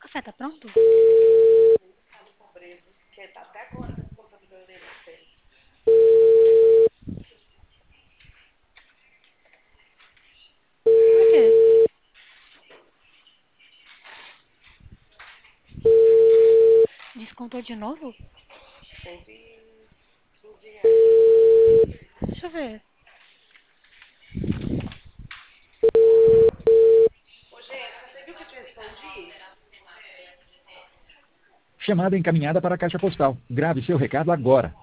café tá pronto? Que tá até agora contando meu neném pra você. Por quê? Descontou de novo? R$115. Deixa eu ver. Ô, Jéssica, você viu que eu te respondi? Chamada encaminhada para a caixa postal. Grave seu recado agora.